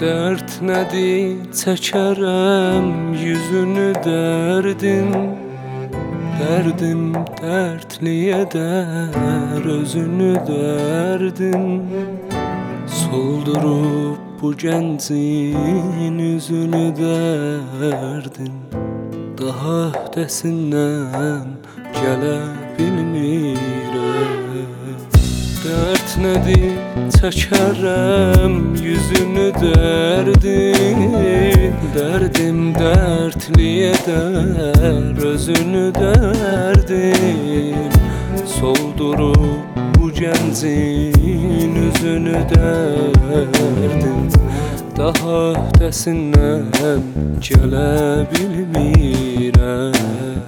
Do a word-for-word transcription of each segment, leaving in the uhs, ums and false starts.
Dert nədir çəkərəm yüzünü dərdin, dərdim dərdli edər özünü dərdin. Soldurub bu gəncin üzünü dərdin, daha öhdəsindən gələ bilmirəm. Dert nədir çəkərəm yüzünü dərdin, dərdim dərdli edər özünü dərdin. Soldurub bu gəncin üzünü dərdin, daha öhdəsindən gələ bilmirəm.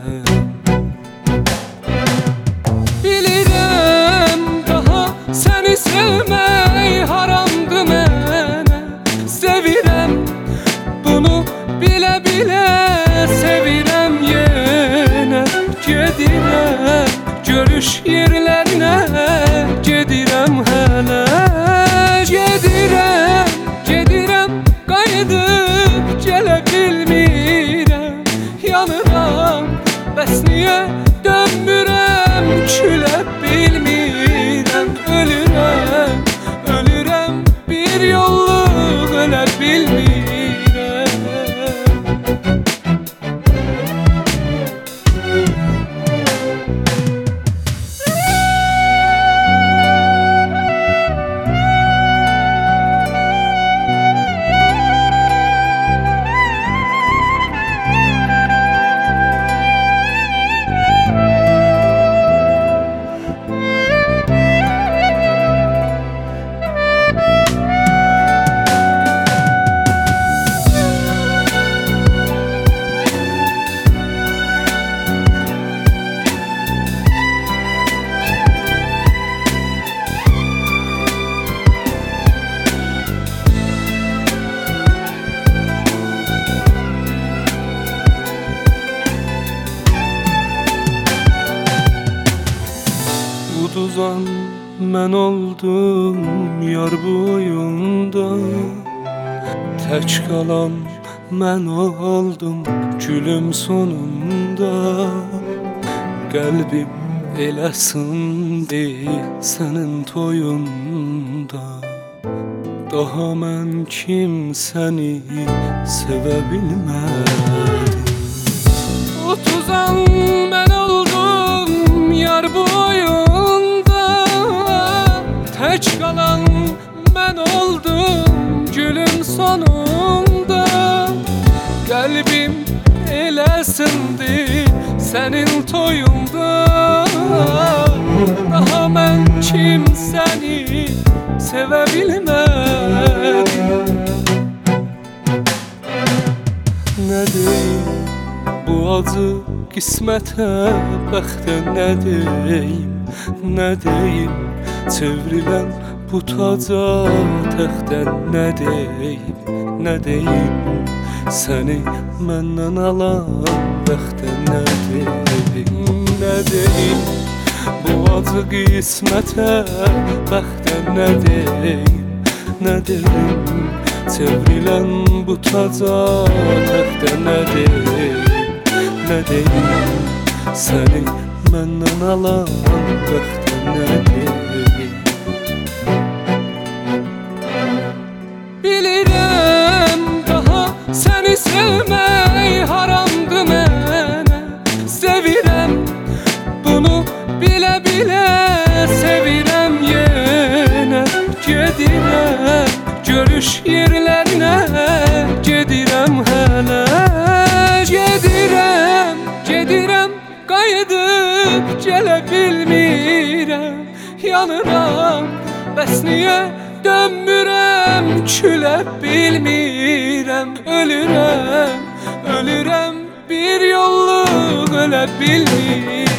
Səni sevmək haramdır mənə, sevirəm bunu bilə-bilə, sevirəm yenə. Gedirəm görüş yerlərinə, gedirəm hələ. Gedirəm, gedirəm, qayıdıb gələ bilmirəm. Yanıram, bəs niyə dönmürəm, külə bilmirəm. Ölürəm, ölürəm, bir yolluq ölə bilmirəm. Uduzan mən oldum yar boyunda, tək qalan mən oldum gülüm sonunda. Qəlbim elə sındı sənin toyunda, daha mən kimsəni sevə bilmədim. Uduzan mən oldum yar boyunda, tək qalan mən oldum gülüm sonunda. Qəlbim elə sındı sənin toyunda, daha mən kimsəni sevə bilmədim. Nə deyim bu acı qismətə, bəxtə nə deyim, nə deyim çevrilən bu taca təxtə. Nə deyim, nə deyim səni məndən alan bəxtə. Nə deyim, nə deyim bu acı qismətə, bəxtə. Nə deyim, nə deyim çevrilən bu taca təxtə. Nə deyim, nə deyim səni məndən alan bəxtə. Nə deyim. Bilirəm daha səni sevmək haramdır mənə, sevirəm bunu bilə-bilə, sevirəm yenə. Gedirəm görüş yerlərinə, gedirəm hələ. Gedirəm, gedirəm, qayıdıb gələ bilmirəm. Yanıram, bəs niyə dönmürəm, külə bilmirəm. Ölürəm, ölürəm, bir yolluq ölə bilmirəm.